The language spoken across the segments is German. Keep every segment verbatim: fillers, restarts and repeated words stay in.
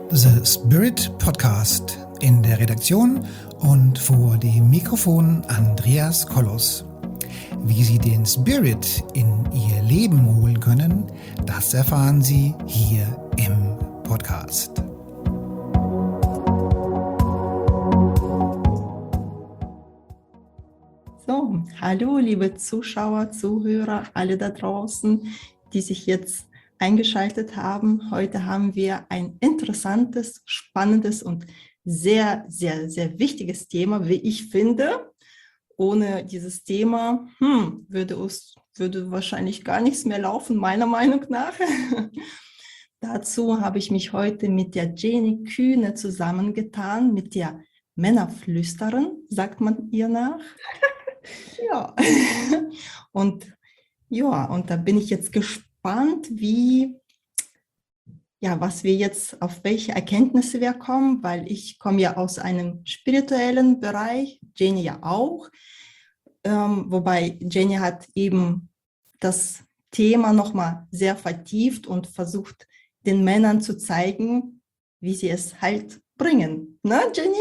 The Spirit Podcast. In der Redaktion und vor dem Mikrofon Andreas Kollos. Wie Sie den Spirit in Ihr Leben holen können, das erfahren Sie hier im Podcast. So, hallo liebe Zuschauer, Zuhörer, alle da draußen, die sich jetzt eingeschaltet haben. Heute haben wir ein interessantes, spannendes und sehr, sehr, sehr wichtiges Thema, wie ich finde. Ohne dieses Thema hm, würde, es, würde wahrscheinlich gar nichts mehr laufen, meiner Meinung nach. Dazu habe ich mich heute mit der Jenny Kühne zusammengetan, mit der Männerflüsterin, sagt man ihr nach. Ja, und ja, und da bin ich jetzt gespannt, wie, ja, was wir jetzt, auf welche Erkenntnisse wir kommen, weil ich komme ja aus einem spirituellen Bereich, Jenny ja auch, ähm, wobei Jenny hat eben das Thema nochmal sehr vertieft und versucht, den Männern zu zeigen, wie sie es halt bringen. Ne, Jenny?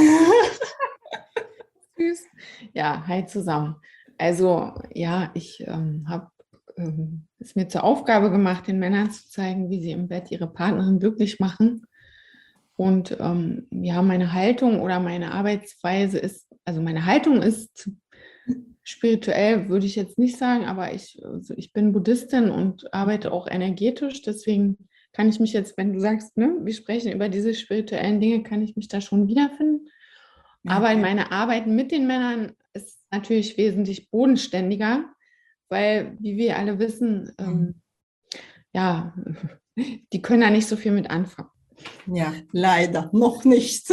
Süß. Ja, hi zusammen. Also ja, ich ähm, habe ähm, es mir zur Aufgabe gemacht, den Männern zu zeigen, wie sie im Bett ihre Partnerin glücklich machen. Und ähm, ja, meine Haltung oder meine Arbeitsweise ist, also meine Haltung ist spirituell, würde ich jetzt nicht sagen, aber ich, also ich bin Buddhistin und arbeite auch energetisch. Deswegen kann ich mich jetzt, wenn du sagst, ne, wir sprechen über diese spirituellen Dinge, kann ich mich da schon wiederfinden. Aber in meiner Arbeit mit den Männern ist natürlich wesentlich bodenständiger, weil, wie wir alle wissen, ähm, ja, die können da nicht so viel mit anfangen. Ja, leider noch nicht.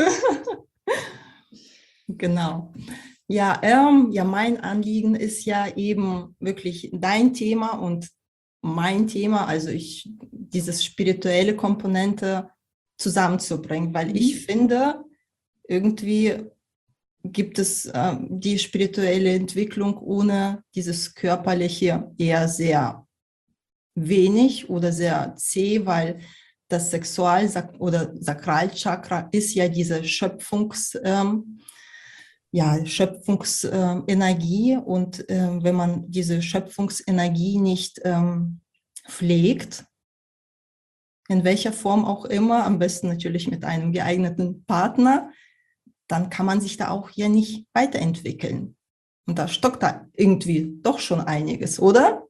Genau. Ja, ähm, ja, mein Anliegen ist ja eben wirklich dein Thema und mein Thema, also ich, dieses spirituelle Komponente zusammenzubringen, weil ich finde, irgendwie gibt es äh, die spirituelle Entwicklung ohne dieses körperliche eher sehr wenig oder sehr zäh, weil das Sexual- oder Sakralchakra ist ja diese Schöpfungs, ähm, ja, Schöpfungsenergie und ähm, wenn man diese Schöpfungsenergie nicht ähm, pflegt, in welcher Form auch immer, am besten natürlich mit einem geeigneten Partner, dann kann man sich da auch ja nicht weiterentwickeln. Und da stockt da irgendwie doch schon einiges, oder?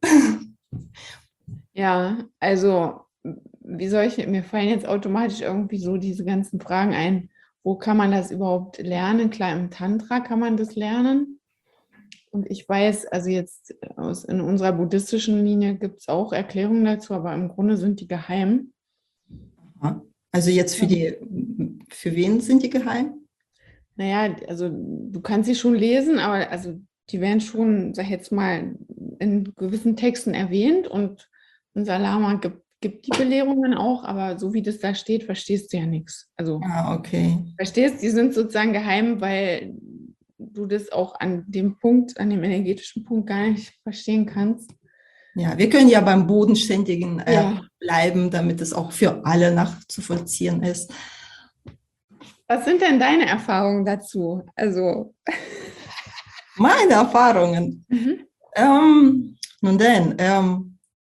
Ja, also wie soll ich, mir fallen jetzt automatisch irgendwie so diese ganzen Fragen ein, wo kann man das überhaupt lernen? Klar, im Tantra kann man das lernen. Und ich weiß, also jetzt aus, in unserer buddhistischen Linie gibt es auch Erklärungen dazu, aber im Grunde sind die geheim. Also jetzt für die, für wen sind die geheim? Naja, also du kannst sie schon lesen, aber also die werden schon, sag ich jetzt mal, in gewissen Texten erwähnt und unser Lama gibt, gibt die Belehrungen auch, aber so wie das da steht, verstehst du ja nichts. Also Ah, okay. verstehst, die sind sozusagen geheim, weil du das auch an dem Punkt, an dem energetischen Punkt gar nicht verstehen kannst. Ja, wir können ja beim Bodenständigen äh, Ja. bleiben, damit es auch für alle nachzuvollziehen ist. Was sind denn deine Erfahrungen dazu? Also meine Erfahrungen. Mhm. Ähm, nun denn, ähm,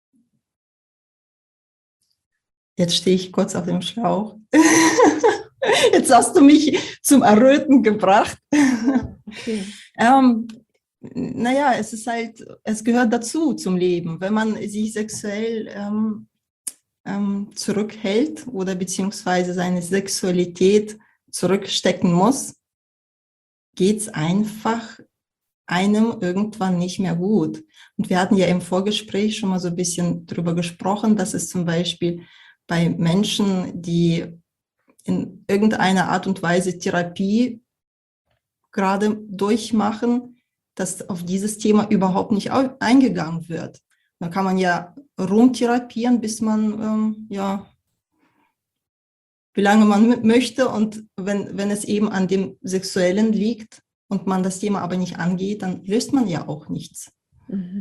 jetzt stehe ich kurz auf dem Schlauch. Jetzt hast du mich zum Erröten gebracht. Okay. ähm, naja, es ist halt, es gehört dazu zum Leben. Wenn man sich sexuell ähm, ähm, zurückhält oder beziehungsweise seine Sexualität zurückstecken muss, geht es einfach einem irgendwann nicht mehr gut. Und wir hatten ja im Vorgespräch schon mal so ein bisschen drüber gesprochen, dass es zum Beispiel bei Menschen, die in irgendeiner Art und Weise Therapie gerade durchmachen, dass auf dieses Thema überhaupt nicht eingegangen wird. Da kann man ja rumtherapieren, bis man, ähm, ja, wie lange man möchte. Und wenn, wenn es eben an dem Sexuellen liegt und man das Thema aber nicht angeht, dann löst man ja auch nichts.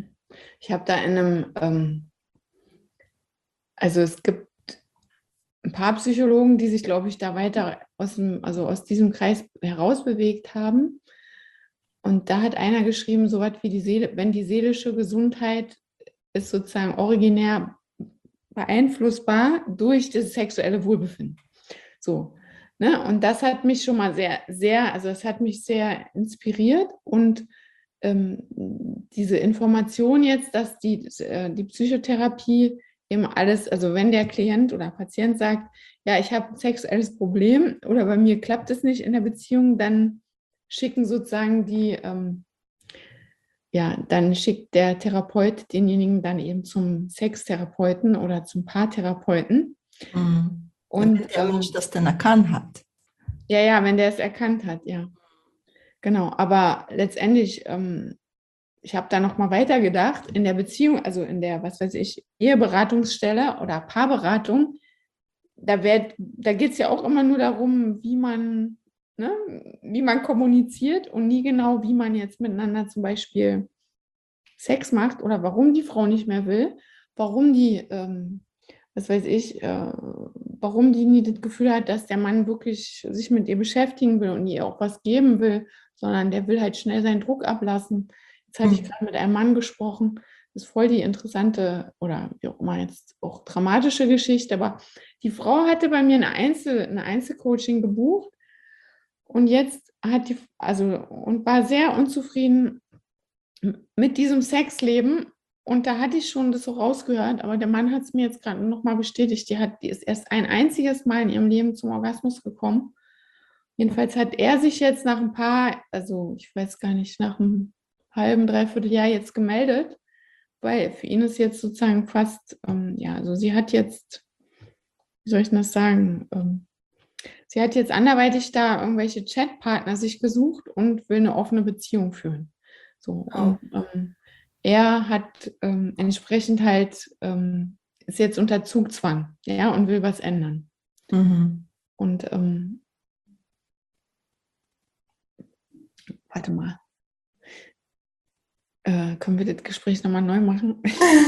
Ich habe da in einem, ähm, also es gibt Paarpsychologen, die sich, glaube ich, da weiter aus dem, also aus diesem Kreis herausbewegt haben. Und da hat einer geschrieben, so was wie die Seele, wenn die seelische Gesundheit ist sozusagen originär beeinflussbar durch das sexuelle Wohlbefinden. So, ne? Und das hat mich schon mal sehr, sehr, also das hat mich sehr inspiriert und ähm, diese Information jetzt, dass die, äh, die Psychotherapie eben alles, also wenn der Klient oder Patient sagt, ja, ich habe ein sexuelles Problem oder bei mir klappt es nicht in der Beziehung, dann schicken sozusagen die, ähm, ja, dann schickt der Therapeut denjenigen dann eben zum Sextherapeuten oder zum Paartherapeuten. Mhm. Und Wenn der ähm, Mensch das denn erkannt hat. ja, ja, wenn der es erkannt hat, ja. Genau, aber letztendlich, ähm, ich habe da nochmal weitergedacht, in der Beziehung, also in der, was weiß ich, Eheberatungsstelle oder Paarberatung, da, da geht es ja auch immer nur darum, wie man, ne, wie man kommuniziert und nie genau, wie man jetzt miteinander zum Beispiel Sex macht oder warum die Frau nicht mehr will, warum die, ähm, was weiß ich, äh, warum die nie das Gefühl hat, dass der Mann wirklich sich mit ihr beschäftigen will und ihr auch was geben will, sondern der will halt schnell seinen Druck ablassen. Jetzt hatte ich Mhm. gerade mit einem Mann gesprochen, das ist voll die interessante oder wie auch immer jetzt auch dramatische Geschichte, aber die Frau hatte bei mir eine Einzel, eine Einzelcoaching gebucht und jetzt hat die, also und war sehr unzufrieden mit diesem Sexleben. Und da hatte ich schon das so rausgehört, aber der Mann hat es mir jetzt gerade nochmal bestätigt. Die, hat, die ist erst ein einziges Mal in ihrem Leben zum Orgasmus gekommen. Jedenfalls hat er sich jetzt nach ein paar, also ich weiß gar nicht, nach einem halben, dreiviertel Jahr jetzt gemeldet, weil für ihn ist jetzt sozusagen fast, ähm, ja, also sie hat jetzt, wie soll ich denn das sagen, ähm, sie hat jetzt anderweitig da irgendwelche Chatpartner sich gesucht und will eine offene Beziehung führen. So, und ähm, er hat ähm, entsprechend halt, ähm, ist jetzt unter Zugzwang, ja, und will was ändern. Mhm. Und ähm, warte mal, äh, können wir das Gespräch nochmal neu machen?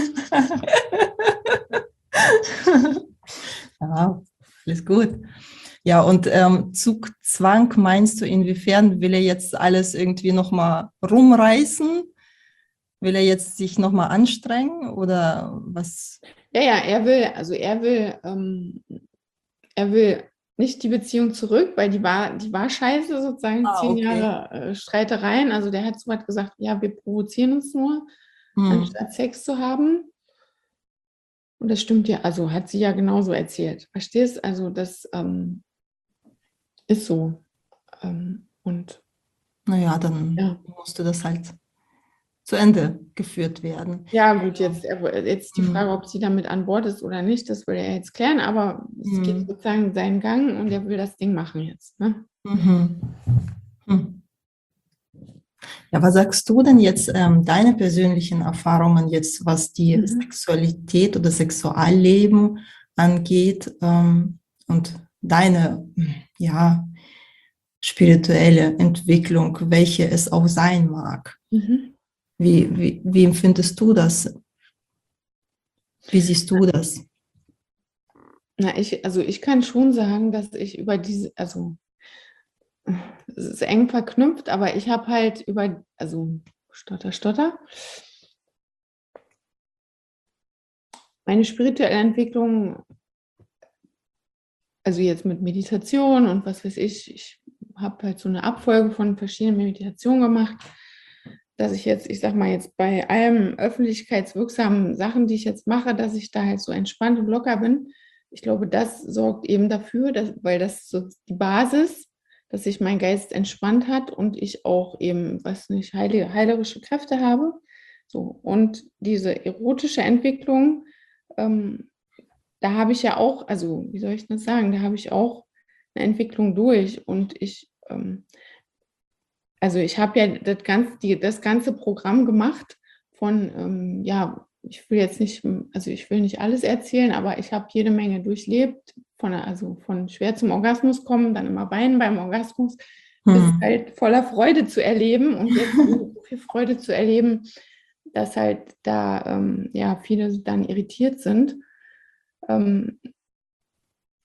Ja, alles gut. Ja, und ähm, Zugzwang meinst du, inwiefern will er jetzt alles irgendwie nochmal rumreißen? Will er jetzt sich nochmal anstrengen oder was? Ja, ja, er will, also er will, ähm, er will nicht die Beziehung zurück, weil die war, die war scheiße, sozusagen Ah, zehn okay. Jahre äh, Streitereien. Also der hat so weit gesagt, ja, wir provozieren uns nur, Hm. anstatt Sex zu haben. Und das stimmt ja, also hat sie ja genauso erzählt. Verstehst? Also das ähm, ist so. Ähm, und Naja, dann ja. musste das halt zu Ende geführt werden. Ja, gut, jetzt, jetzt die Frage, Hm. ob sie damit an Bord ist oder nicht, das will er jetzt klären, aber es geht Hm. sozusagen seinen Gang und er will das Ding machen jetzt. Ne? Mhm. Hm. Ja, was sagst du denn jetzt, ähm, deine persönlichen Erfahrungen jetzt, was die Mhm. Sexualität oder Sexualleben angeht, ähm, und deine, ja, spirituelle Entwicklung, welche es auch sein mag? Mhm. Wie, wie, wie empfindest du das? Wie siehst du das? Na, ich, also ich kann schon sagen, dass ich über diese, also es ist eng verknüpft, aber ich habe halt über, also Stotter, Stotter, meine spirituelle Entwicklung, also jetzt mit Meditation und was weiß ich, ich habe halt so eine Abfolge von verschiedenen Meditationen gemacht, dass ich jetzt, ich sag mal jetzt bei allen öffentlichkeitswirksamen Sachen, die ich jetzt mache, dass ich da halt so entspannt und locker bin. Ich glaube, das sorgt eben dafür, dass, weil das so die Basis, dass sich mein Geist entspannt hat und ich auch eben, was nicht, heile, heilerische Kräfte habe. So, und diese erotische Entwicklung, ähm, da habe ich ja auch, also wie soll ich das sagen, da habe ich auch eine Entwicklung durch und ich, ähm, also ich habe ja das ganze, die, das ganze Programm gemacht von, ähm, ja, ich will jetzt nicht, also ich will nicht alles erzählen, aber ich habe jede Menge durchlebt, von, also von schwer zum Orgasmus kommen, dann immer weinen beim Orgasmus, bis Hm. halt voller Freude zu erleben und jetzt so viel Freude zu erleben, dass halt da ähm, ja viele dann irritiert sind. Ähm,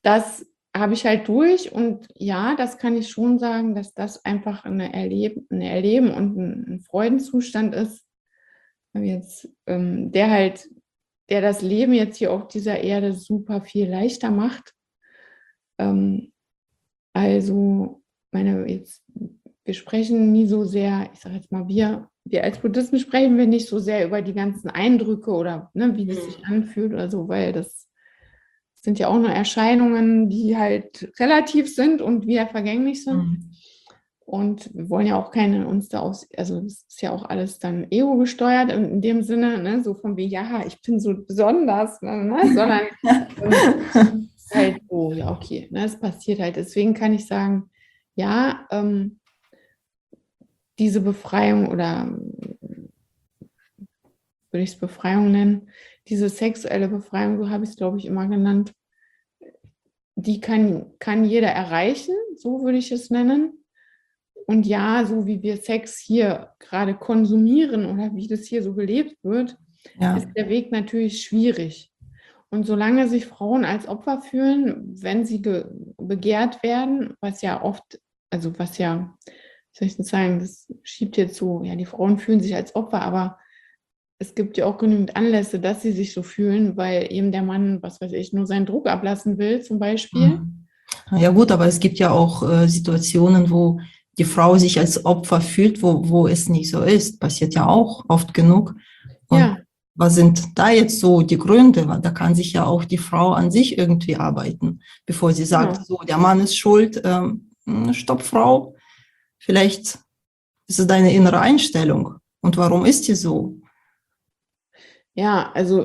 das habe ich halt durch und ja, das kann ich schon sagen, dass das einfach eine Erleben, ein Erleben und ein, ein Freudenzustand ist, jetzt, ähm, der halt, der das Leben jetzt hier auf dieser Erde super viel leichter macht. Ähm, also, meine, jetzt, wir sprechen nie so sehr, ich sage jetzt mal, wir, wir als Buddhisten sprechen wir nicht so sehr über die ganzen Eindrücke oder ne, wie das sich anfühlt oder so, weil das sind ja auch nur Erscheinungen, die halt relativ sind und wieder vergänglich sind. Mhm. Und wir wollen ja auch keine uns da aus, also es ist ja auch alles dann ego gesteuert in, in dem Sinne, ne, so von wie, ja, ich bin so besonders, ne, sondern ähm, halt so, ja, okay, ne, es passiert halt. Deswegen kann ich sagen, ja, ähm, diese Befreiung oder würde ich es Befreiung nennen, diese sexuelle Befreiung, so habe ich es, glaube ich, immer genannt, die kann, kann jeder erreichen, so würde ich es nennen. Und ja, so wie wir Sex hier gerade konsumieren oder wie das hier so gelebt wird, ja, ist der Weg natürlich schwierig. Und solange sich Frauen als Opfer fühlen, wenn sie begehrt werden, was ja oft, also was ja, soll ich nicht sagen, das schiebt jetzt so, ja, die Frauen fühlen sich als Opfer, aber es gibt ja auch genügend Anlässe, dass sie sich so fühlen, weil eben der Mann, was weiß ich, nur seinen Druck ablassen will, zum Beispiel. Ja gut, aber es gibt ja auch äh, Situationen, wo die Frau sich als Opfer fühlt, wo, wo es nicht so ist. Passiert ja auch oft genug. Und ja, was sind da jetzt so die Gründe? Da kann sich ja auch die Frau an sich irgendwie arbeiten, bevor sie sagt, ja, so, der Mann ist schuld. Ähm, stopp, Frau, vielleicht ist es deine innere Einstellung. Und warum ist die so? Ja, also,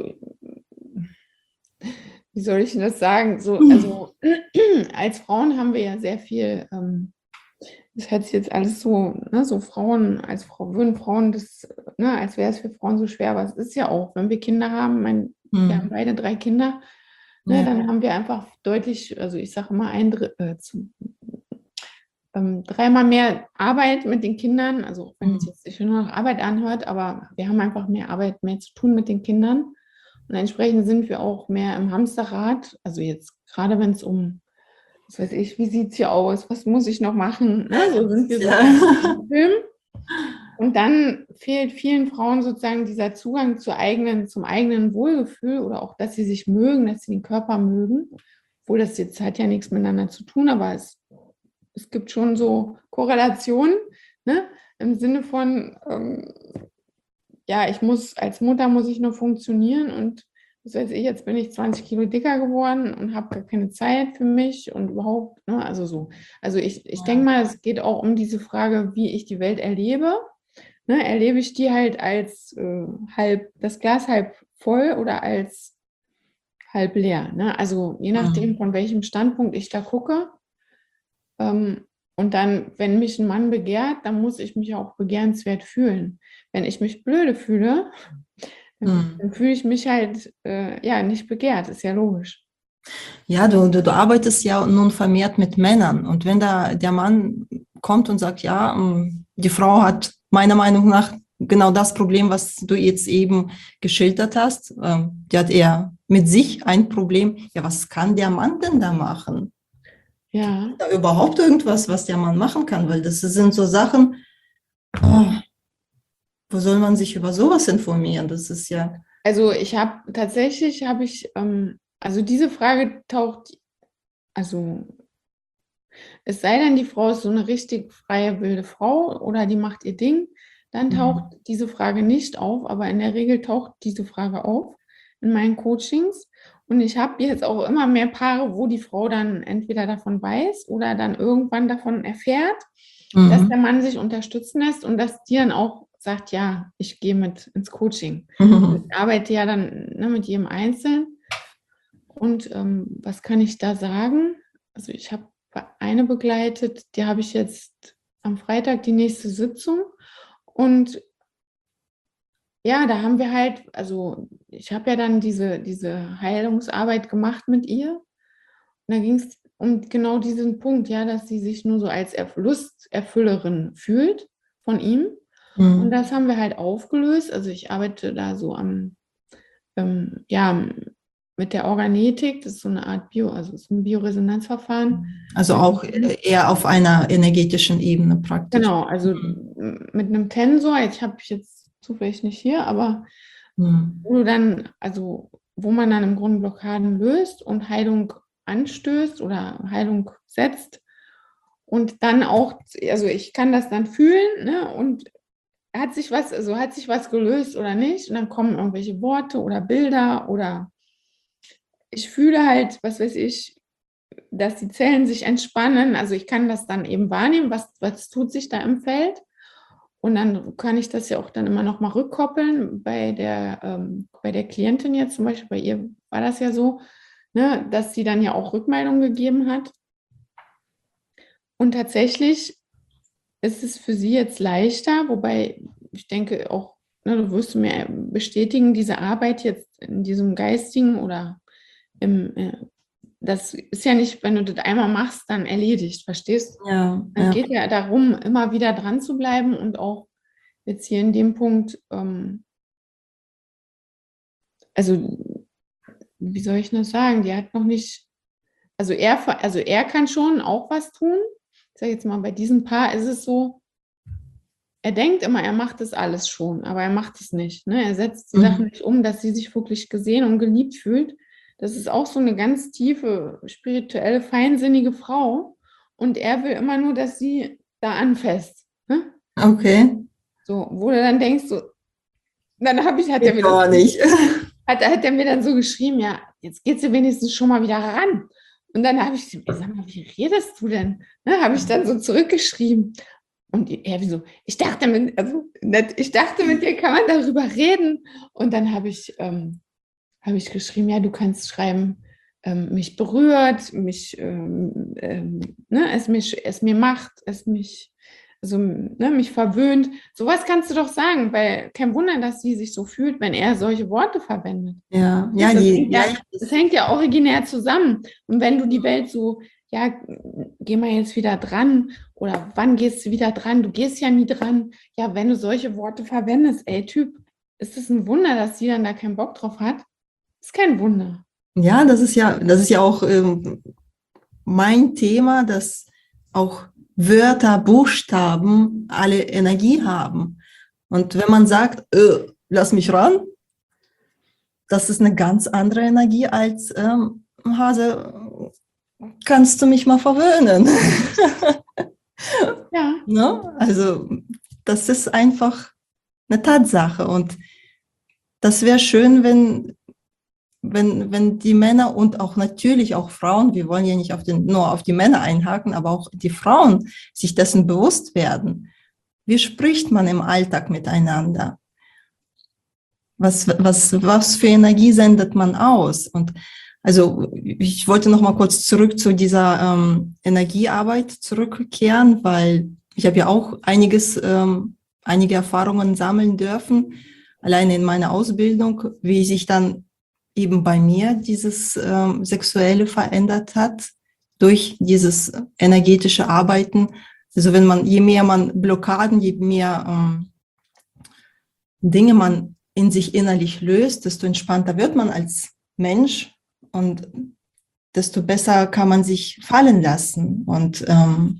wie soll ich denn das sagen? So, also, als Frauen haben wir ja sehr viel, ähm, das hört sich jetzt alles so, ne, so Frauen, als Frau, würden Frauen das, ne, als wäre es für Frauen so schwer, aber es ist ja auch, wenn wir Kinder haben, mein, mhm. wir haben beide drei Kinder, ne, ja, dann haben wir einfach deutlich, also ich sage immer ein Drittel, äh, zu, ähm, dreimal mehr Arbeit mit den Kindern, also wenn es jetzt sich nur noch Arbeit anhört, aber wir haben einfach mehr Arbeit, mehr zu tun mit den Kindern und entsprechend sind wir auch mehr im Hamsterrad, also jetzt gerade wenn es um, was weiß ich, wie sieht es hier aus, was muss ich noch machen, ne? So sind wir so im Film. Und dann fehlt vielen Frauen sozusagen dieser Zugang zu eigenen, zum eigenen Wohlgefühl oder auch, dass sie sich mögen, dass sie den Körper mögen, obwohl das jetzt hat ja nichts miteinander zu tun, aber es Es gibt schon so Korrelationen, ne? Im Sinne von, ähm, ja, ich muss, als Mutter muss ich nur funktionieren und was weiß ich, jetzt bin ich zwanzig Kilo dicker geworden und habe gar keine Zeit für mich und überhaupt, ne? Also so. Also ich, ich ja. denke mal, es geht auch um diese Frage, wie ich die Welt erlebe. Ne? Erlebe ich die halt als äh, halb, das Glas halb voll oder als halb leer. Ne? Also je nachdem, von welchem Standpunkt ich da gucke. Ähm, und dann, wenn mich ein Mann begehrt, dann muss ich mich auch begehrenswert fühlen. Wenn ich mich blöde fühle, dann, hm. dann fühle ich mich halt äh, ja nicht begehrt, ist ja logisch. Ja, du, du, du arbeitest ja nun vermehrt mit Männern. Und wenn da der Mann kommt und sagt, ja, die Frau hat meiner Meinung nach genau das Problem, was du jetzt eben geschildert hast, die hat eher mit sich ein Problem. Ja, was kann der Mann denn da machen? Ja. Da überhaupt irgendwas, was der Mann machen kann, weil das sind so Sachen, oh, wo soll man sich über sowas informieren? Das ist ja. Also ich habe tatsächlich, habe ich, ähm, also diese Frage taucht, also es sei denn, die Frau ist so eine richtig freie, wilde Frau oder die macht ihr Ding, dann taucht mhm. diese Frage nicht auf, aber in der Regel taucht diese Frage auf in meinen Coachings. Und ich habe jetzt auch immer mehr Paare, wo die Frau dann entweder davon weiß oder dann irgendwann davon erfährt, mhm. dass der Mann sich unterstützen lässt und dass die dann auch sagt, ja, ich gehe mit ins Coaching. Mhm. Ich arbeite ja dann ne, mit jedem Einzelnen. Und ähm, was kann ich da sagen? Also ich habe eine begleitet, die habe ich jetzt am Freitag die nächste Sitzung. Und ja, da haben wir halt, also ich habe ja dann diese, diese Heilungsarbeit gemacht mit ihr. Und da ging es um genau diesen Punkt, ja, dass sie sich nur so als Lusterfüllerin fühlt von ihm. Mhm. Und das haben wir halt aufgelöst. Also ich arbeite da so am, ähm, ja, mit der Organetik, das ist so eine Art Bio, also es ist ein Bioresonanzverfahren. Also auch eher auf einer energetischen Ebene praktisch. Genau, also mhm. mit einem Tensor, ich habe jetzt zufällig nicht hier, aber mhm. wo du dann, also wo man dann im Grunde Blockaden löst und Heilung anstößt oder Heilung setzt und dann auch, also ich kann das dann fühlen, ne, und hat sich was, also hat sich was gelöst oder nicht und dann kommen irgendwelche Worte oder Bilder oder ich fühle halt, was weiß ich, dass die Zellen sich entspannen, also ich kann das dann eben wahrnehmen, was, was tut sich da im Feld und dann kann ich das ja auch dann immer noch mal rückkoppeln bei der, ähm, bei der Klientin jetzt zum Beispiel, bei ihr war das ja so, ne, dass sie dann ja auch Rückmeldungen gegeben hat und tatsächlich ist es für sie jetzt leichter, wobei ich denke auch, ne, du wirst mir bestätigen, diese Arbeit jetzt in diesem geistigen oder im, äh, das ist ja nicht, wenn du das einmal machst, dann erledigt, verstehst du? Ja, Es ja. geht ja darum, immer wieder dran zu bleiben und auch jetzt hier in dem Punkt, ähm, also wie soll ich das sagen, die hat noch nicht, also er, also er kann schon auch was tun. Ich sage jetzt mal, bei diesem Paar ist es so, er denkt immer, er macht das alles schon, aber er macht es nicht. Ne? Er setzt die mhm. Sachen nicht um, dass sie sich wirklich gesehen und geliebt fühlt. Das ist auch so eine ganz tiefe, spirituelle, feinsinnige Frau. Und er will immer nur, dass sie da anfasst. Ne? Okay. So, wo du dann denkst, so, dann habe ich, hat ich er mir gar das, nicht. Hat, hat er mir dann so geschrieben, ja, jetzt geht sie wenigstens schon mal wieder ran. Und dann habe ich, sag mal, wie redest du denn? Ne, habe ich dann so zurückgeschrieben. Und er wie so, ich dachte, mit, also, ich dachte, mit dir kann man darüber reden. Und dann habe ich, ähm, habe ich geschrieben, ja, du kannst schreiben, ähm, mich berührt, mich, ähm, ähm, ne, es, mich, es mir macht, es mich, also, ne, mich verwöhnt. Sowas kannst du doch sagen, weil kein Wunder, dass sie sich so fühlt, wenn er solche Worte verwendet. Ja, ja, das, die, hängt ja, ja, das hängt ja originär zusammen. Und wenn du die Welt so, ja, geh mal jetzt wieder dran oder wann gehst du wieder dran? Du gehst ja nie dran. Ja, wenn du solche Worte verwendest, ey, Typ, ist es ein Wunder, dass sie dann da keinen Bock drauf hat? Ist kein Wunder. Ja, das ist ja, das ist ja auch ähm, mein Thema, dass auch Wörter, Buchstaben alle Energie haben. Und wenn man sagt, äh, lass mich ran, das ist eine ganz andere Energie als ähm, Hase, kannst du mich mal verwöhnen? Ja. Ne? Also das ist einfach eine Tatsache und das wäre schön, wenn, wenn, wenn die Männer und auch natürlich auch Frauen, wir wollen ja nicht auf den, nur auf die Männer einhaken, aber auch die Frauen sich dessen bewusst werden. Wie spricht man im Alltag miteinander? Was, was, was für Energie sendet man aus? Und also ich wollte noch mal kurz zurück zu dieser ähm, Energiearbeit zurückkehren, weil ich habe ja auch einiges, ähm, einige Erfahrungen sammeln dürfen, alleine in meiner Ausbildung, wie sich dann eben bei mir dieses ähm, Sexuelle verändert hat durch dieses energetische Arbeiten. Also wenn man, je mehr man Blockaden, je mehr ähm, Dinge man in sich innerlich löst, desto entspannter wird man als Mensch und desto besser kann man sich fallen lassen. Und ähm,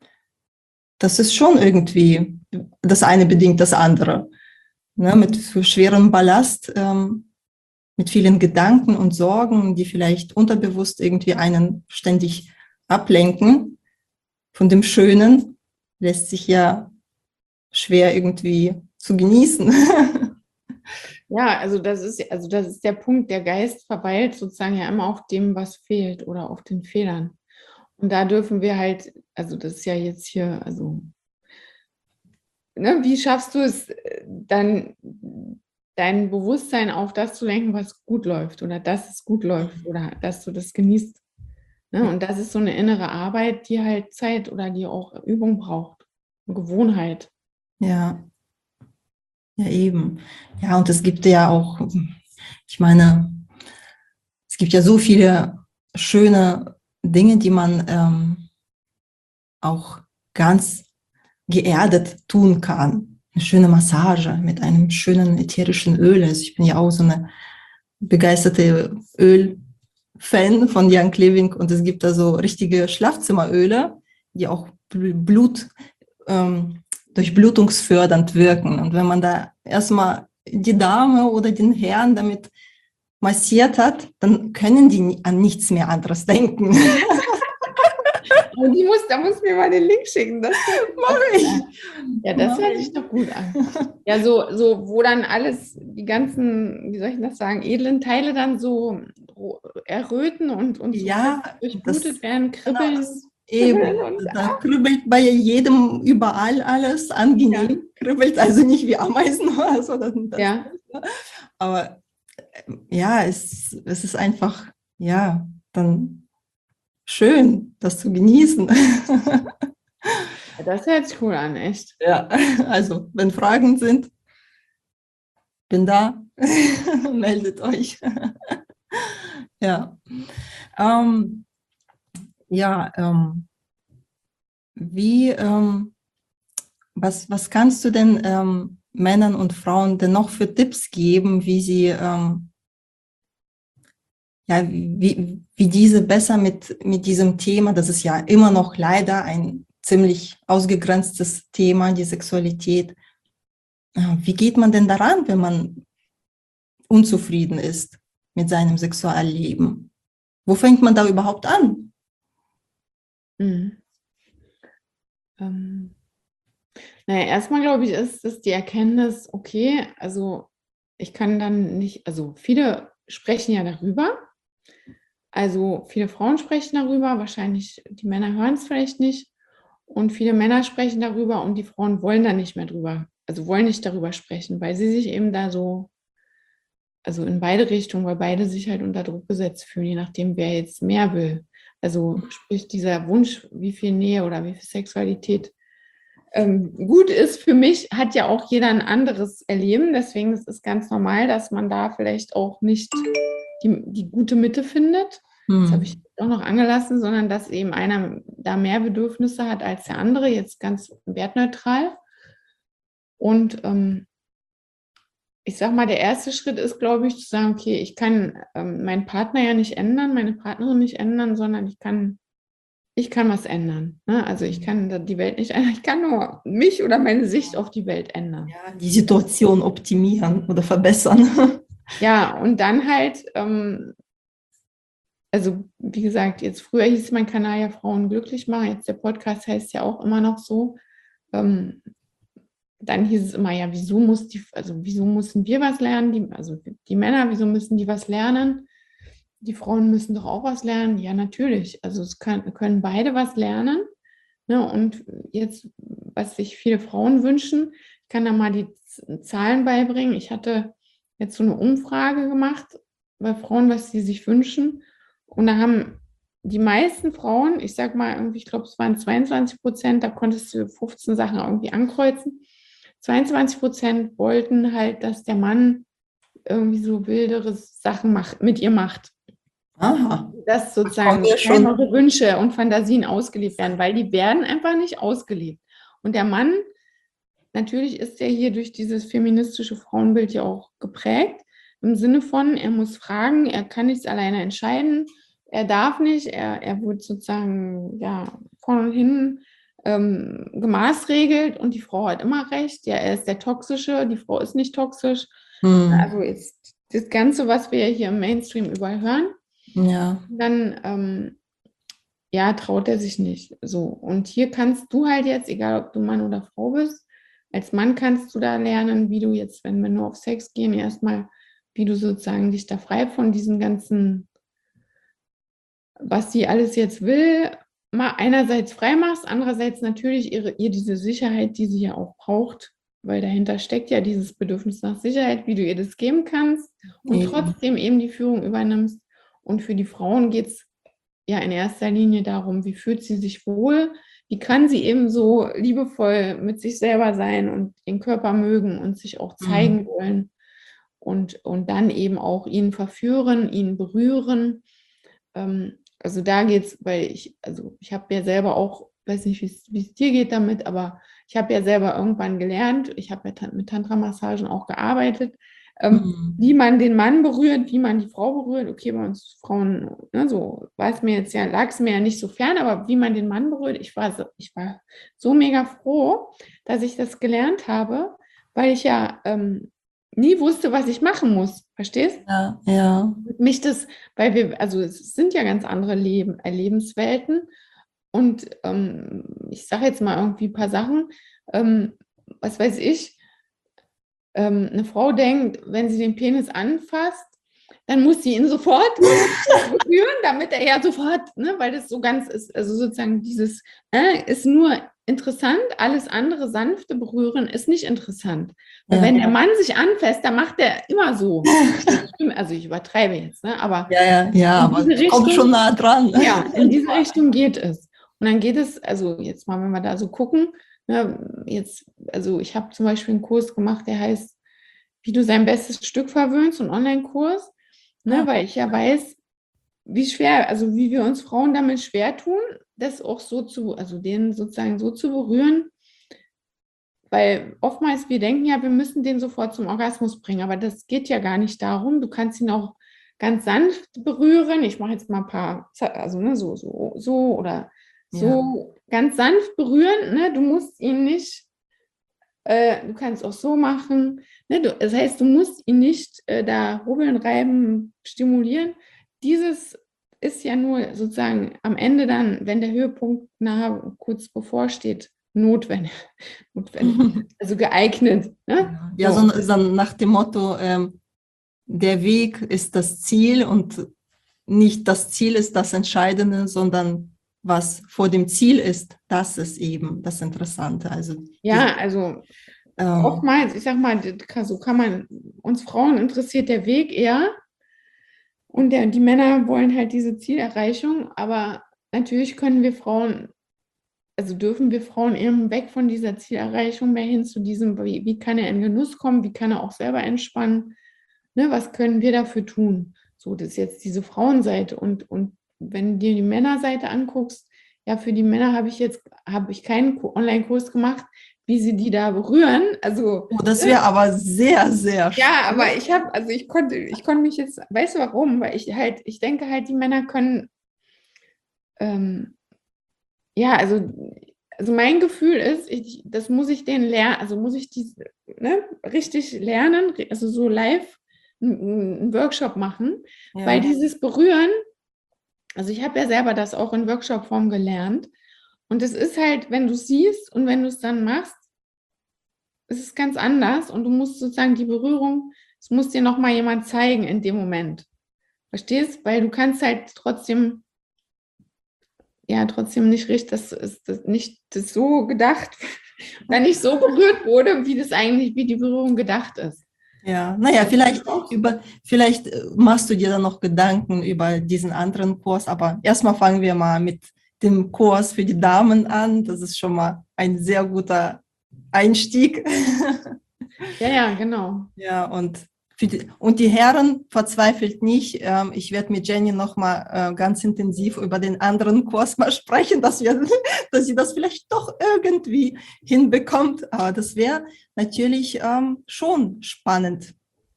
das ist schon irgendwie, das eine bedingt das andere. Ne? Mit schwerem Ballast, ähm, mit vielen Gedanken und Sorgen, die vielleicht unterbewusst irgendwie einen ständig ablenken von dem Schönen, lässt sich ja schwer irgendwie zu genießen. Ja, also das ist, also das ist der Punkt, der Geist verweilt sozusagen ja immer auf dem, was fehlt oder auf den Fehlern. Und da dürfen wir halt, also das ist ja jetzt hier, also, ne, wie schaffst du es dann, dein Bewusstsein auf das zu lenken, was gut läuft oder dass es gut läuft oder dass du das genießt. Ne? Und das ist so eine innere Arbeit, die halt Zeit oder die auch Übung braucht, eine Gewohnheit. Ja. Ja, eben. Ja, und es gibt ja auch, ich meine, es gibt ja so viele schöne Dinge, die man ähm, auch ganz geerdet tun kann. Eine schöne Massage mit einem schönen ätherischen Öl. Also ich bin ja auch so eine begeisterte Öl-Fan von Young Living und es gibt da so richtige Schlafzimmeröle, die auch Blut, ähm, durchblutungsfördernd wirken. Und wenn man da erstmal die Dame oder den Herrn damit massiert hat, dann können die an nichts mehr anderes denken. Und die muss, da muss mir mal den Link schicken. Das Mach ich. Ja, das Mach hört ich. sich doch gut an. Ja, so, so, wo dann alles, die ganzen, wie soll ich das sagen, edlen Teile dann so erröten und, und so Ja, durchblutet das, werden, kribbeln. genau, das eben. kribbeln und, Da ah, kribbelt bei jedem überall alles angenehm. Ja. Kribbelt also nicht wie Ameisen oder so. Das, Ja. aber ja, es, es ist einfach, ja, dann schön, das zu genießen. Das hört sich cool an, echt. Ja, also wenn Fragen sind, bin da, meldet euch. Ja, ähm, ja, ähm, wie, ähm, was, was kannst du denn ähm, Männern und Frauen denn noch für Tipps geben, wie sie ähm, ja, wie, wie diese besser mit, mit diesem Thema, das ist ja immer noch leider ein ziemlich ausgegrenztes Thema, die Sexualität. Wie geht man denn daran, wenn man unzufrieden ist mit seinem Sexualleben? Wo fängt man da überhaupt an? Mhm. Ähm, naja, erstmal glaube ich, ist es die Erkenntnis, okay, also ich kann dann nicht, also viele sprechen ja darüber, also viele Frauen sprechen darüber, wahrscheinlich die Männer hören es vielleicht nicht und viele Männer sprechen darüber und die Frauen wollen da nicht mehr drüber, also wollen nicht darüber sprechen, weil sie sich eben da so, also in beide Richtungen, weil beide sich halt unter Druck gesetzt fühlen, je nachdem, wer jetzt mehr will. Also sprich dieser Wunsch, wie viel Nähe oder wie viel Sexualität ähm, gut ist für mich, hat ja auch jeder ein anderes Erleben. Deswegen ist es ganz normal, dass man da vielleicht auch nicht die, die gute Mitte findet. Hm. Das habe ich auch noch angelassen, sondern dass eben einer da mehr Bedürfnisse hat als der andere, jetzt ganz wertneutral. Und ähm, ich sag mal, der erste Schritt ist, glaube ich, zu sagen, okay, ich kann ähm, meinen Partner ja nicht ändern, meine Partnerin nicht ändern, sondern ich kann, ich kann was ändern. Ne? Also ich kann die Welt nicht ändern, ich kann nur mich oder meine Sicht auf die Welt ändern. Ja, die Situation optimieren oder verbessern. Ja, und dann halt, ähm, also wie gesagt, jetzt früher hieß mein Kanal ja Frauen glücklich machen, jetzt der Podcast heißt ja auch immer noch so. Ähm, Dann hieß es immer, ja, wieso muss die, also wieso müssen wir was lernen? Die, also die Männer, wieso müssen die was lernen? Die Frauen müssen doch auch was lernen. Ja, natürlich. Also es kann, können beide was lernen. Ne? Und jetzt, was sich viele Frauen wünschen, ich kann da mal die Z- Zahlen beibringen. Ich hatte jetzt so eine Umfrage gemacht bei Frauen, was sie sich wünschen. Und da haben die meisten Frauen, ich sag mal irgendwie, ich glaube, es waren zweiundzwanzig Prozent, da konntest du fünfzehn Sachen irgendwie ankreuzen. zweiundzwanzig Prozent wollten halt, dass der Mann irgendwie so wildere Sachen macht, mit ihr macht. Aha. Dass sozusagen wir schon- kleinere Wünsche und Fantasien ausgelebt werden, weil die werden einfach nicht ausgelebt. Und der Mann, natürlich ist er hier durch dieses feministische Frauenbild ja auch geprägt, im Sinne von, er muss fragen, er kann nichts alleine entscheiden, er darf nicht, er, er wird sozusagen ja, vorne und hinten ähm, gemaßregelt und die Frau hat immer recht, ja, er ist der Toxische, die Frau ist nicht toxisch. Hm. Also jetzt das Ganze, was wir hier im Mainstream überall hören, Ja. dann ähm, ja, traut er sich nicht. So. Und hier kannst du halt jetzt, egal ob du Mann oder Frau bist, als Mann kannst du da lernen, wie du jetzt, wenn wir nur auf Sex gehen, erstmal, wie du sozusagen dich da frei von diesem ganzen, was sie alles jetzt will, mal einerseits frei machst, andererseits natürlich ihre, ihr diese Sicherheit, die sie ja auch braucht, weil dahinter steckt ja dieses Bedürfnis nach Sicherheit, wie du ihr das geben kannst und Eben. trotzdem eben die Führung übernimmst. Und für die Frauen geht es ja in erster Linie darum, wie fühlt sie sich wohl, wie kann sie eben so liebevoll mit sich selber sein und den Körper mögen und sich auch zeigen Mhm. wollen und, und dann eben auch ihn verführen, ihn berühren. Ähm, also da geht es, weil ich, also ich habe ja selber auch, weiß nicht, wie es dir geht damit, aber ich habe ja selber irgendwann gelernt, ich habe ja mit Tantra-Massagen auch gearbeitet, ähm, Mhm. wie man den Mann berührt, wie man die Frau berührt. Okay, bei uns Frauen, ne, so war es mir jetzt ja, lag es mir ja nicht so fern, aber wie man den Mann berührt, ich war so, ich war so mega froh, dass ich das gelernt habe, weil ich ja ähm, nie wusste, was ich machen muss. Verstehst? Ja, ja. Mich das, weil wir, also es sind ja ganz andere Leben, äh, Lebenswelten. Und ähm, ich sage jetzt mal irgendwie ein paar Sachen. Ähm, was weiß ich, ähm, eine Frau denkt, wenn sie den Penis anfasst, dann muss sie ihn sofort berühren, damit er ja sofort, ne, weil das so ganz ist, also sozusagen dieses äh, ist nur interessant, alles andere sanfte Berühren ist nicht interessant. Weil Ja. wenn der Mann sich anfasst, dann macht er immer so. Also ich übertreibe jetzt, ne, aber Ja, ja, ja, in aber diese es kommt Richtung- schon nah dran. ja, in diese Richtung geht es. Und dann geht es, also jetzt mal, wenn wir da so gucken, ne, jetzt, also ich habe zum Beispiel einen Kurs gemacht, der heißt, wie du sein bestes Stück verwöhnst, ein Online-Kurs, ne, Ah. weil ich ja weiß, wie schwer, also wie wir uns Frauen damit schwer tun, das auch so zu, also den sozusagen so zu berühren, weil oftmals wir denken ja, wir müssen den sofort zum Orgasmus bringen, aber das geht ja gar nicht darum. Du kannst ihn auch ganz sanft berühren. Ich mache jetzt mal ein paar, also ne, so, so, so oder so ganz sanft berühren. Ne? Du musst ihn nicht, äh, du kannst auch so machen. Ne? Du, das heißt, du musst ihn nicht äh, da rubbeln, reiben, stimulieren. Dieses ist ja nur sozusagen am Ende dann, wenn der Höhepunkt nahe kurz bevorsteht, notwendig, notwendig also geeignet. Ne? Ja, So. so, so nach dem Motto, ähm, der Weg ist das Ziel und nicht das Ziel ist das Entscheidende, sondern was vor dem Ziel ist, das ist eben das Interessante. Also Ja, also ähm, oftmals, ich sag mal, so kann man, uns Frauen interessiert der Weg eher und der, die Männer wollen halt diese Zielerreichung, aber natürlich können wir Frauen, also dürfen wir Frauen eben weg von dieser Zielerreichung mehr hin zu diesem, wie, wie kann er in Genuss kommen, wie kann er auch selber entspannen, ne, was können wir dafür tun? So, das ist jetzt diese Frauenseite und, und wenn du dir die Männerseite anguckst, ja, für die Männer habe ich jetzt, habe ich keinen Online-Kurs gemacht, wie sie die da berühren. Also, oh, das wäre aber sehr, sehr schön. ja, aber ich habe, also ich konnte, ich konnte mich jetzt, weißt du warum? Weil ich halt, ich denke halt, die Männer können, ähm, ja, also, also mein Gefühl ist, ich, das muss ich denen lernen, also muss ich die ne, richtig lernen, also so live einen Workshop machen, Ja. weil dieses Berühren, also ich habe ja selber das auch in Workshop-Form gelernt und es ist halt, wenn du es siehst und wenn du es dann machst, es ist ganz anders und du musst sozusagen die Berührung, es muss dir nochmal jemand zeigen in dem Moment. Verstehst? Weil du kannst halt trotzdem, ja, trotzdem nicht richtig, das ist das nicht das so gedacht, oder nicht so berührt wurde, wie das eigentlich, wie die Berührung gedacht ist. Ja, naja, vielleicht, über, vielleicht machst du dir dann noch Gedanken über diesen anderen Kurs, aber erstmal fangen wir mal mit dem Kurs für die Damen an. Das ist schon mal ein sehr guter Einstieg. Ja, ja, genau. Ja, und, für die, und die Herren verzweifelt nicht. Ähm, ich werde mit Jenny nochmal äh, ganz intensiv über den anderen Kurs mal sprechen, dass, wir, dass sie das vielleicht doch irgendwie hinbekommt. Aber das wäre natürlich ähm, schon spannend.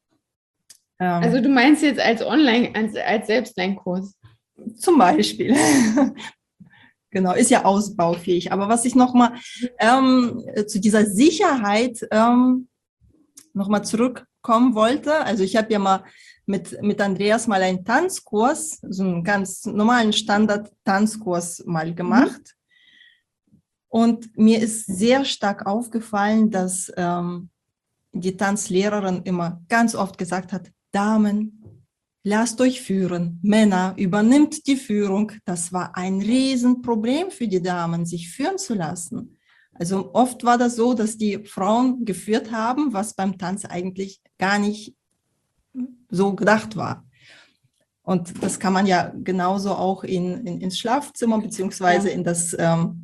Ähm, Also du meinst jetzt als Online, als, als Selbstlernkurs? Zum Beispiel. Genau, ist ja ausbaufähig. Aber was ich nochmal ähm, zu dieser Sicherheit ähm, nochmal zurückkommen wollte, also ich habe ja mal mit, mit Andreas mal einen Tanzkurs, so einen ganz normalen Standard-Tanzkurs mal gemacht. Mhm. Und mir ist sehr stark aufgefallen, dass ähm, die Tanzlehrerin immer ganz oft gesagt hat, Damen, lasst euch führen. Männer, übernimmt die Führung. Das war ein Riesenproblem für die Damen, sich führen zu lassen. Also oft war das so, dass die Frauen geführt haben, was beim Tanz eigentlich gar nicht so gedacht war. Und das kann man ja genauso auch in, in, ins Schlafzimmer beziehungsweise ja. in das, ähm,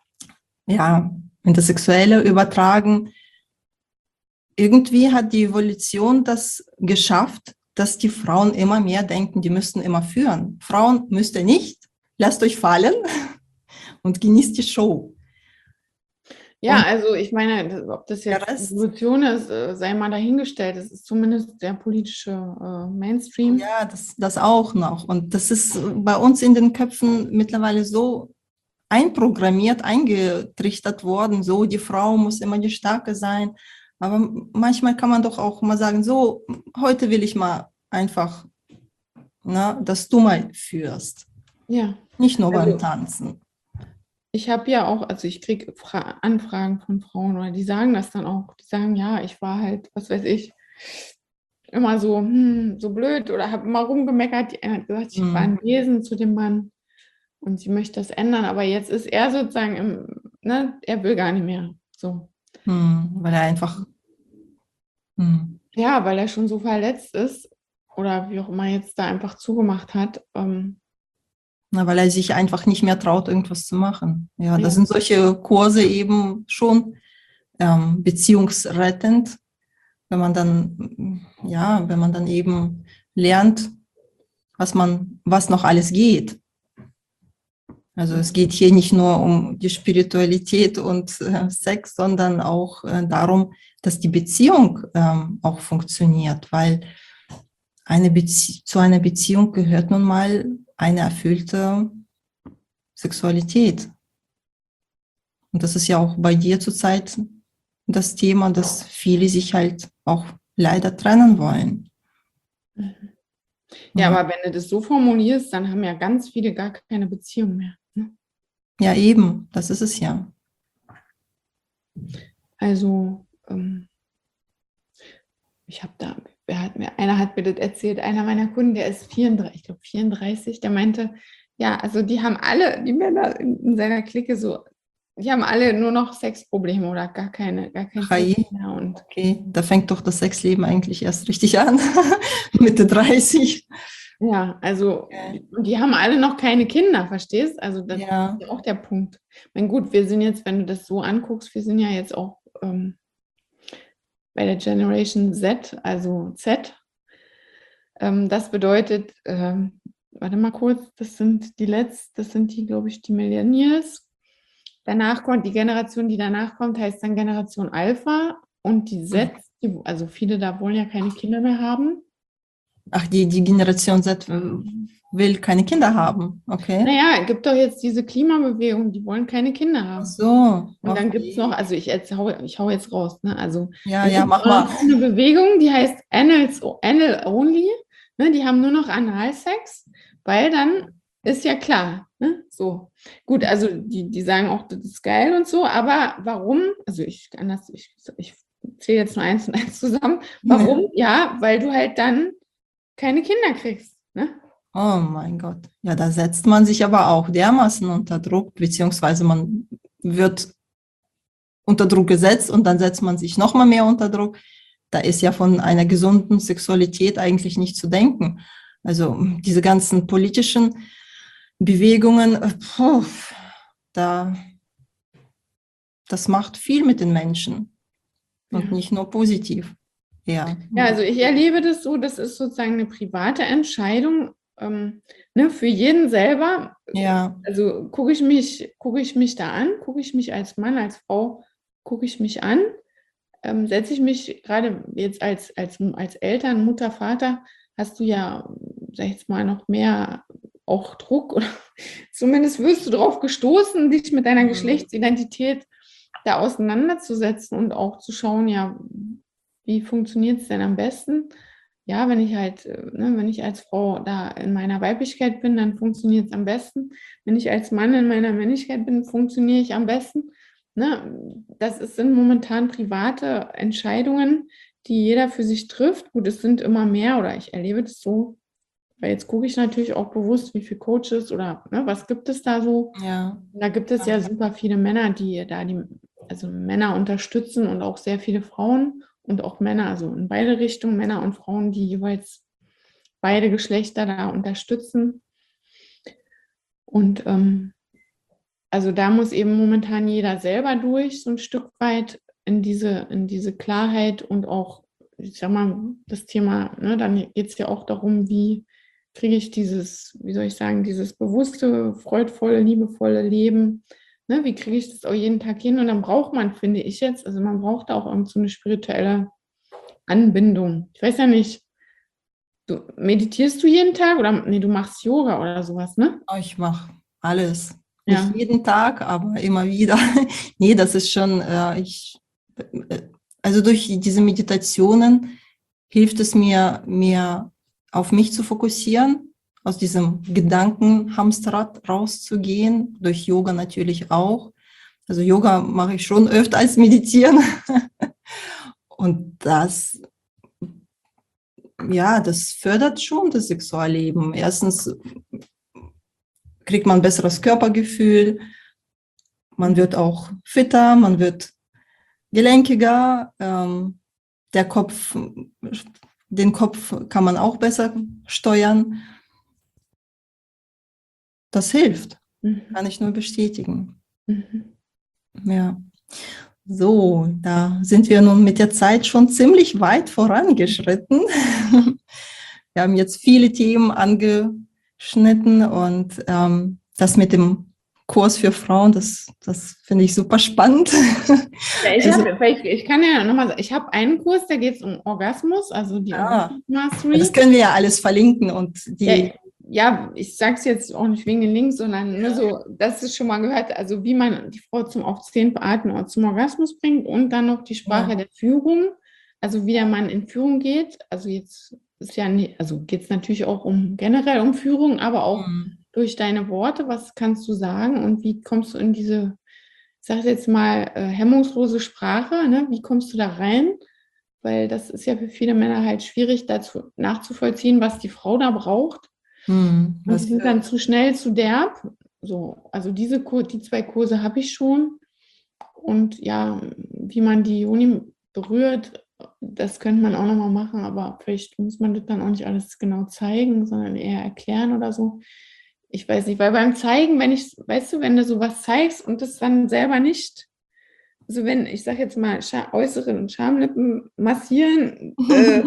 ja, in das Sexuelle übertragen. Irgendwie hat die Evolution das geschafft, dass die Frauen immer mehr denken, die müssten immer führen. Frauen müsst ihr nicht, lasst euch fallen und genießt die Show. Ja, Und also ich meine, das- ob das der jetzt Rest, Revolution ist, äh, sei mal dahingestellt. Das ist zumindest der politische äh, Mainstream. ja, das, das auch noch. Und das ist bei uns in den Köpfen mittlerweile so einprogrammiert, eingetrichtert worden, so die Frau muss immer die Starke sein. Aber manchmal kann man doch auch mal sagen, so, heute will ich mal einfach, ne, dass du mal führst, Ja, nicht nur beim also Tanzen. ich habe ja auch, also ich kriege Anfragen von Frauen oder die sagen das dann auch. Die sagen, ja, ich war halt, was weiß ich, immer so, hm, so blöd oder habe immer rumgemeckert. Die eine hat gesagt, ich war ein Hm. Wesen zu dem Mann und sie möchte das ändern, aber jetzt ist er sozusagen im, ne, er will gar nicht mehr. So. Hm, weil er einfach, hm, Ja, weil er schon so verletzt ist oder wie auch immer jetzt da einfach zugemacht hat. Ähm, na, weil er sich einfach nicht mehr traut, irgendwas zu machen. Ja, da ja. sind solche Kurse eben schon ähm, beziehungsrettend, wenn man dann, ja, wenn man dann eben lernt, was man, was noch alles geht. Also es geht hier nicht nur um die Spiritualität und äh, Sex, sondern auch äh, darum, dass die Beziehung ähm, auch funktioniert, weil eine Bezie zu einer Beziehung gehört nun mal eine erfüllte Sexualität. Und das ist ja auch bei dir zurzeit das Thema, dass viele sich halt auch leider trennen wollen. Ja, Ja, aber wenn du das so formulierst, dann haben ja ganz viele gar keine Beziehung mehr. Ne? ja eben, das ist es ja. Also, ähm, ich habe da, wer hat mir, einer hat mir das erzählt, einer meiner Kunden, der ist vierunddreißig, ich glaube vierunddreißig, der meinte, ja, also die haben alle, die Männer in, in seiner Clique so, die haben alle nur noch Sexprobleme oder gar keine, gar kein Sex Chai, mehr. Und okay, da fängt doch das Sexleben eigentlich erst richtig an, Mitte dreißig. ja, also, Okay. und die haben alle noch keine Kinder, verstehst? Also, das ist Ja, ja auch der Punkt. Ich meine, gut, wir sind jetzt, wenn du das so anguckst, wir sind ja jetzt auch ähm, bei der Generation Z, also Z. Ähm, das bedeutet, ähm, warte mal kurz, das sind die letzten, das sind die, glaube ich, die Millennials. Danach kommt die Generation, die danach kommt, heißt dann Generation Alpha und die Z, die, also viele da wollen ja keine Kinder mehr haben. ach, die, die Generation Z will keine Kinder haben, okay? Naja, es gibt doch jetzt diese Klimabewegung, die wollen keine Kinder Ach haben. so, Und dann gibt es noch, okay. also ich, jetzt hau, ich hau jetzt raus, ne? Also Ja, dann ja, gibt es mach mal. noch eine Bewegung, die heißt Anals, Anal Only, ne? Die haben nur noch Analsex, weil dann ist ja klar, ne? So. Gut, also die, die sagen auch, das ist geil und so, aber warum? Also ich kann das, ich, ich zähle jetzt nur eins und eins zusammen. Warum? Ja, weil du halt dann keine Kinder kriegst, ne? Oh mein Gott. Ja, da setzt man sich aber auch dermaßen unter Druck, beziehungsweise man wird unter Druck gesetzt und dann setzt man sich noch mal mehr unter Druck. Da ist ja von einer gesunden Sexualität eigentlich nicht zu denken. Also diese ganzen politischen Bewegungen, äh, puh, da, das macht viel mit den Menschen und Ja. nicht nur positiv. Ja, Ja, also ich erlebe das so, das ist sozusagen eine private Entscheidung, ähm, ne, für jeden selber. ja, Also gucke ich mich, gucke ich mich da an, gucke ich mich als Mann, als Frau, gucke ich mich an, ähm, setze ich mich gerade jetzt als, als, als Eltern, Mutter, Vater, hast du ja, sag ich jetzt mal, noch mehr auch Druck oder zumindest wirst du darauf gestoßen, dich mit deiner Geschlechtsidentität da auseinanderzusetzen und auch zu schauen, ja, wie funktioniert es denn am besten? Ja, wenn ich halt, ne, wenn ich als Frau da in meiner Weiblichkeit bin, dann funktioniert es am besten. Wenn ich als Mann in meiner Männlichkeit bin, funktioniere ich am besten. Ne? Das ist, sind momentan private Entscheidungen, die jeder für sich trifft. Gut, es sind immer mehr oder ich erlebe das so, weil jetzt gucke ich natürlich auch bewusst, wie viele Coaches oder ne, was gibt es da so. ja. Da gibt es ja super viele Männer, die da die, also Männer unterstützen und auch sehr viele Frauen und auch Männer, also in beide Richtungen, Männer und Frauen, die jeweils beide Geschlechter da unterstützen. Und ähm, also da muss eben momentan jeder selber durch, so ein Stück weit in diese, in diese Klarheit und auch, ich sag mal, das Thema, ne, dann geht es ja auch darum, wie kriege ich dieses, wie soll ich sagen, dieses bewusste, freudvolle, liebevolle Leben ne, wie kriege ich das auch jeden Tag hin? Und dann braucht man, finde ich jetzt, also man braucht auch irgend so eine spirituelle Anbindung. Ich weiß ja nicht, du meditierst du jeden Tag oder nee, du machst Yoga oder sowas, ne? Ich mache alles. Ja. Nicht jeden Tag, aber immer wieder. Nee, das ist schon, äh, ich, äh, also durch diese Meditationen hilft es mir, mehr auf mich zu fokussieren, aus diesem Gedankenhamsterrad rauszugehen, durch Yoga natürlich auch. Also Yoga mache ich schon öfter als Meditieren. Und das, ja, das fördert schon das Sexualleben. Erstens kriegt man ein besseres Körpergefühl, man wird auch fitter, man wird gelenkiger, ähm, der Kopf, den Kopf kann man auch besser steuern. Das hilft, Mhm. kann ich nur bestätigen. Mhm. Ja. So, da sind wir nun mit der Zeit schon ziemlich weit vorangeschritten. Wir haben jetzt viele Themen angeschnitten und ähm, das mit dem Kurs für Frauen, das, das finde ich super spannend. Ja, ich, Also- hab, ich, ich kann ja nochmal sagen, ich habe einen Kurs, da geht es um Orgasmus, also die Ah. Orgasmus Mastery. Das können wir ja alles verlinken und die. Ja, ja, ich sage es jetzt auch nicht wegen den Links, sondern nur so, dass es schon mal gehört, also wie man die Frau zum auf zehn Arten oder zum Orgasmus bringt und dann noch die Sprache Ja. der Führung, also wie der Mann in Führung geht. Also jetzt ist ja nicht, also geht es natürlich auch um generell um Führung, aber auch Mhm. durch deine Worte, was kannst du sagen und wie kommst du in diese, ich sage jetzt mal, äh, hemmungslose Sprache, ne? Wie kommst du da rein? Weil das ist ja für viele Männer halt schwierig, dazu nachzuvollziehen, was die Frau da braucht. Mhm. Und Was sie sind für- dann zu schnell, zu derb. So, also diese Kur die zwei Kurse habe ich schon. Und ja, wie man die Joni berührt, das könnte man auch nochmal machen, aber vielleicht muss man das dann auch nicht alles genau zeigen, sondern eher erklären oder so. Ich weiß nicht, weil beim Zeigen, wenn ich, weißt du, wenn du sowas zeigst und das dann selber nicht, also wenn, ich sage jetzt mal, Scha äußeren Schamlippen massieren, äh,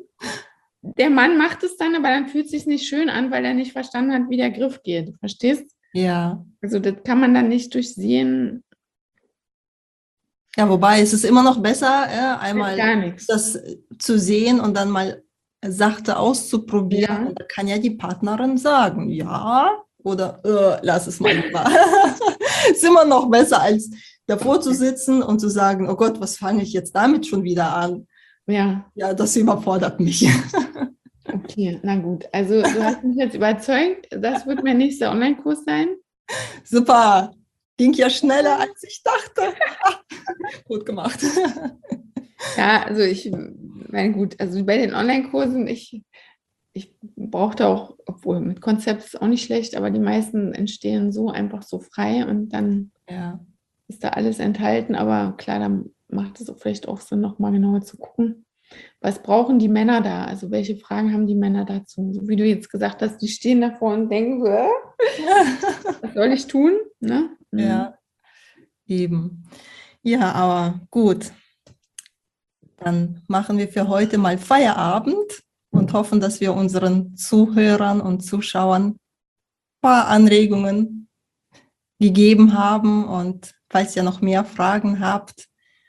der Mann macht es dann, aber dann fühlt es sich nicht schön an, weil er nicht verstanden hat, wie der Griff geht. Verstehst? Ja. Also das kann man dann nicht durchsehen. Ja, wobei es ist immer noch besser, äh, einmal Gar nichts. das zu sehen und dann mal sachte auszuprobieren. Ja. Und da kann ja die Partnerin sagen, ja oder äh, lass es mal lieber. Ist immer noch besser, als davor zu sitzen und zu sagen, oh Gott, was fange ich jetzt damit schon wieder an? Ja, Ja, das überfordert mich. okay, na gut. Also du hast mich jetzt überzeugt, das wird mein nächster Online-Kurs sein. Super, ging ja schneller, als ich dachte. Gut gemacht. Ja, also ich meine, gut, also bei den Online-Kursen, ich, ich brauchte auch, obwohl mit Konzept ist auch nicht schlecht, aber die meisten entstehen so einfach so frei und dann Ja. ist da alles enthalten, aber klar, dann macht es auch vielleicht auch Sinn, nochmal genauer zu gucken. Was brauchen die Männer da? Also welche Fragen haben die Männer dazu? So wie du jetzt gesagt hast, die stehen davor und denken so, äh, was soll ich tun? Ne? Ja, eben. Ja, aber gut. Dann machen wir für heute mal Feierabend und hoffen, dass wir unseren Zuhörern und Zuschauern ein paar Anregungen gegeben haben. Und falls ihr noch mehr Fragen habt,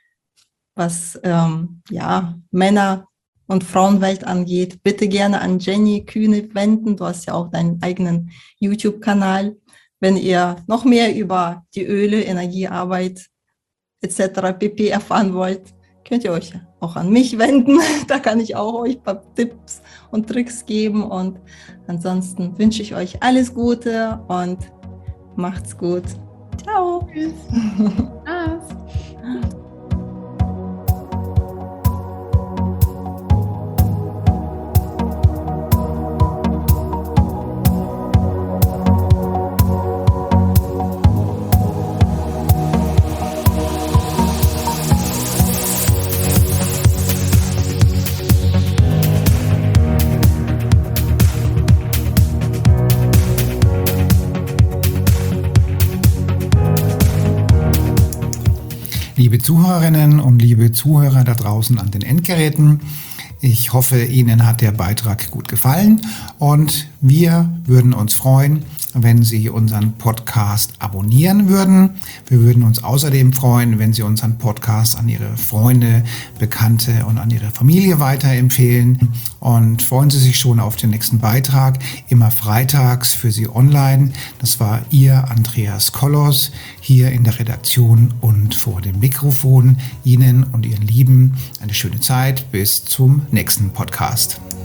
was ähm, ja, Männer- und Frauenwelt angeht, bitte gerne an Jenny Kühne wenden. Du hast ja auch deinen eigenen YouTube-Kanal. Wenn ihr noch mehr über die Öle, Energiearbeit et cetera pp. Erfahren wollt, könnt ihr euch auch an mich wenden. Da kann ich auch euch ein paar Tipps und Tricks geben. Und ansonsten wünsche ich euch alles Gute und macht's gut. Ciao. Tschüss. Spaß. Liebe Zuhörerinnen und liebe Zuhörer da draußen an den Endgeräten, ich hoffe, Ihnen hat der Beitrag gut gefallen und wir würden uns freuen, wenn Sie unseren Podcast abonnieren würden. Wir würden uns außerdem freuen, wenn Sie unseren Podcast an Ihre Freunde, Bekannte und an Ihre Familie weiterempfehlen. Und freuen Sie sich schon auf den nächsten Beitrag, immer freitags für Sie online. Das war Ihr Andreas Kollos hier in der Redaktion und vor dem Mikrofon. Ihnen und Ihren Lieben eine schöne Zeit. Bis zum nächsten Podcast.